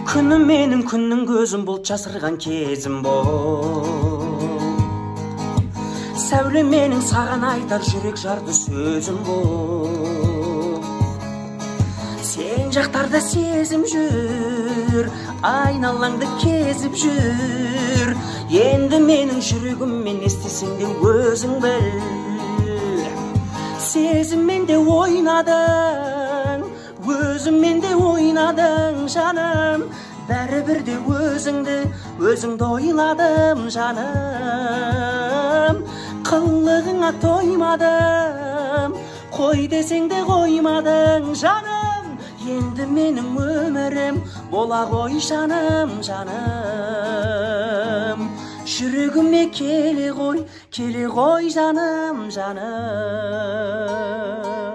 Күнім менің күннің көзім бұлт жасырған кезім бол. Сәуле менің саған айтар жүрек жарды сөзім бол. Сен жақтарда сезім жүр, айналаңды кезіп жүр. Енді менің жүрегіммен естесең де өзің біл. Сезіммен де ойнадың, өзіммен де ойнадың жаным. Бәрібір де өзіңді ойладым жаным. Қылығыңа тоймадым, қой десең де қоймадың жаным. Енді менің өмірім бола ғой жаным, жаным. Жүрегіме келе ғой жаным, жаным.